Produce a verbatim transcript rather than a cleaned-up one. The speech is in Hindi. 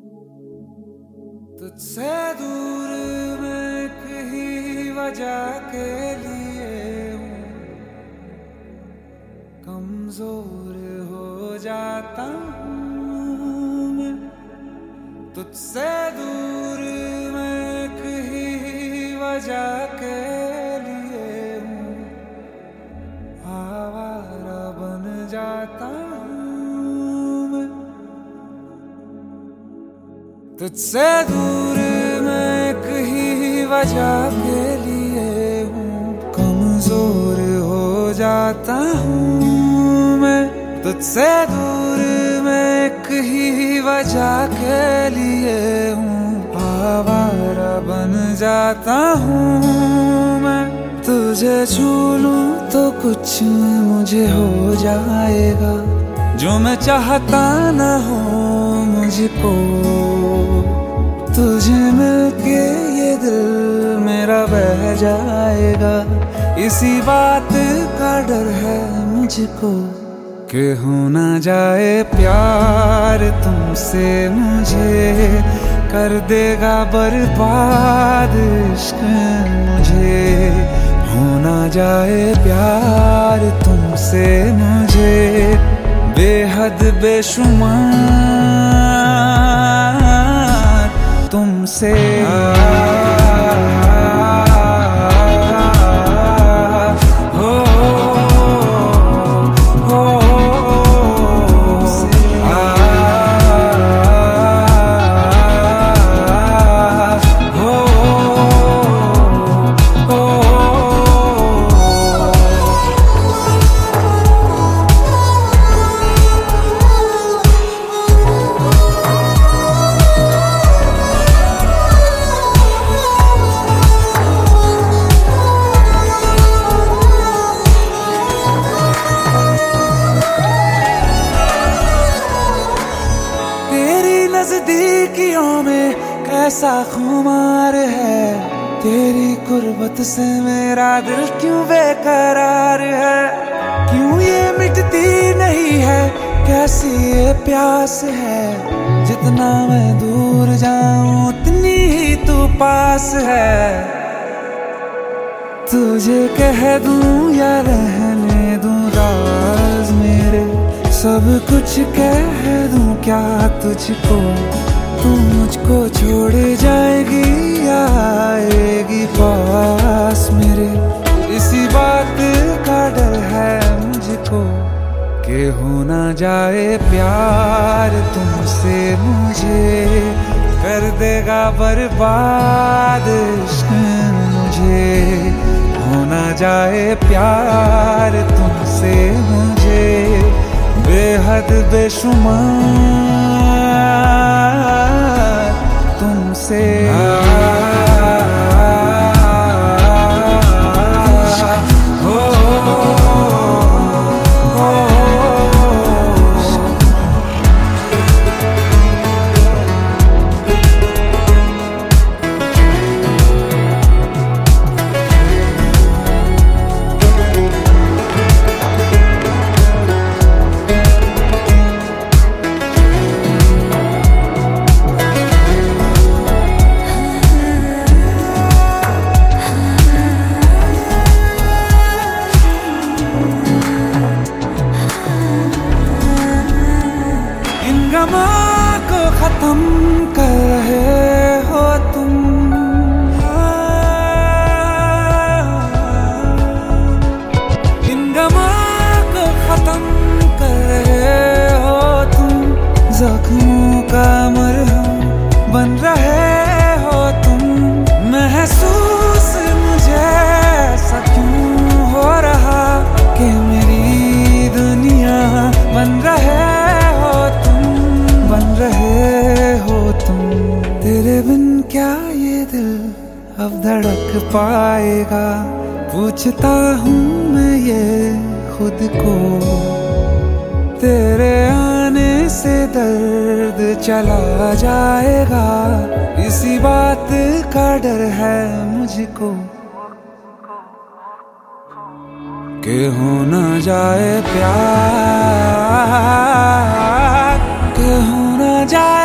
तुझसे दूर मैं कहीं वजह के लिए हूँ, कमजोर हो जाता हूँ मैं। तुझसे दूर मैं कहीं वजह के लिए हूँ, आवारा बन जाता हूँ मैं। तुझसे दूर मैं कहीं वजह के लिए हूँ, कमजोर हो जाता हूँ मैं। तुझसे दूर मैं कहीं वजह के लिए हूँ, आवारा बन जाता हूँ मैं। तुझे छू लूं तो कुछ मुझे हो जाएगा, जो मैं चाहता न हो मुझको। तुझे मिलके ये दिल मेरा बह जाएगा, इसी बात का डर है मुझको कि हो ना जाए प्यार तुमसे मुझे, कर देगा बर्बाद इश्क मुझे। हो ना जाए प्यार तुमसे मुझे, बेहद बेशुमार तुमसे। नजदीकियों में कैसा खुमार है, तेरी कुर्बत से मेरा दिल क्यों बेकरार है। क्यों ये मिटती नहीं है, कैसी ये प्यास है, जितना मैं दूर जाऊं उतनी ही तू पास है। तुझे कह दूं या रहने दूं राज मेरे, सब कुछ कह दूं क्या तुझको। तू मुझको छोड़ जाएगी या आएगी पास मेरे, इसी बात का डर है मुझको कि हो ना जाए प्यार तुमसे मुझे, कर देगा बर्बाद इश्क मुझे। हो ना जाए प्यार तुमसे मुझे, बेहद बेशुमार तुमसे। को खत्म कर रहे हो तुम, इन गमा को खत्म कर रहे हो तुम। जख्मों का मरहम बन रहे हो तुम, महसूस मुझे ऐसा क्यों हो रहा कि मेरी दुनिया बन रहे बन रहे हो तुम। तेरे बिन क्या ये दिल अब धड़क पाएगा, पूछता हूँ मैं ये खुद को। तेरे आने से दर्द चला जाएगा, इसी बात का डर है मुझको कि हो ना जाए प्यार, कि हो ना जाए